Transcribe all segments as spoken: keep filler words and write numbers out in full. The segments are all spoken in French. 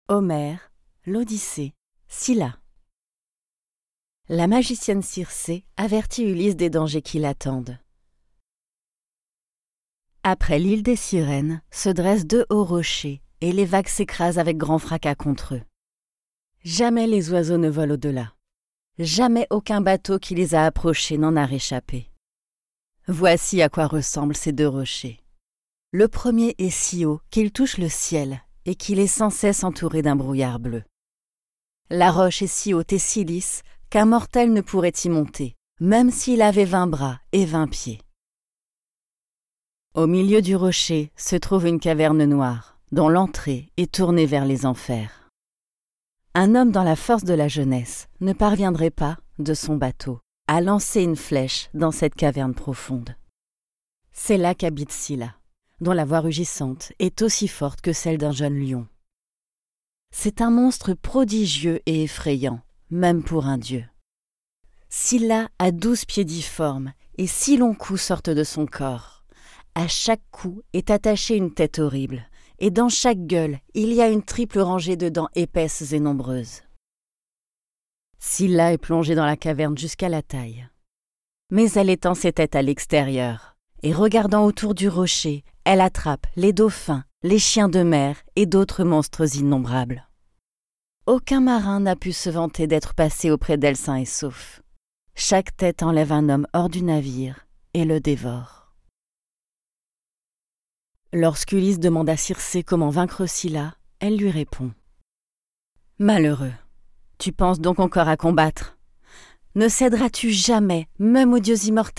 Homère, l'Odyssée, Scylla. La magicienne Circé avertit Ulysse des dangers qui l'attendent. Après l'île des Sirènes se dressent deux hauts rochers et les vagues s'écrasent avec grand fracas contre eux. Jamais les oiseaux ne volent au-delà. Jamais aucun bateau qui les a approchés n'en a réchappé. Voici à quoi ressemblent ces deux rochers. Le premier est si haut qu'il touche le ciel et qu'il est sans cesse entouré d'un brouillard bleu. La roche est si haute et si lisse qu'un mortel ne pourrait y monter, même s'il avait vingt bras et vingt pieds. Au milieu du rocher se trouve une caverne noire, dont l'entrée est tournée vers les enfers. Un homme dans la force de la jeunesse ne parviendrait pas, de son bateau, à lancer une flèche dans cette caverne profonde. C'est là qu'habite Scylla, dont la voix rugissante est aussi forte que celle d'un jeune lion. C'est un monstre prodigieux et effrayant, même pour un dieu. Scylla a douze pieds difformes et six longs coups sortent de son corps. À chaque cou est attachée une tête horrible, et dans chaque gueule, il y a une triple rangée de dents épaisses et nombreuses. Scylla est plongée dans la caverne jusqu'à la taille. Mais elle étend ses têtes à l'extérieur, et regardant autour du rocher, elle attrape les dauphins, les chiens de mer et d'autres monstres innombrables. Aucun marin n'a pu se vanter d'être passé auprès d'elle sain et sauf. Chaque tête enlève un homme hors du navire et le dévore. Lorsqu'Ulysse demande à Circé comment vaincre Scylla, elle lui répond « Malheureux, tu penses donc encore à combattre? Ne céderas-tu jamais, même aux dieux immortels ?»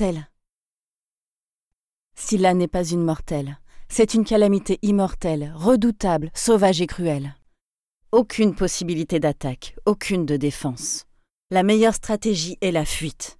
Scylla n'est pas une mortelle, c'est une calamité immortelle, redoutable, sauvage et cruelle. Aucune possibilité d'attaque, aucune de défense. La meilleure stratégie est la fuite.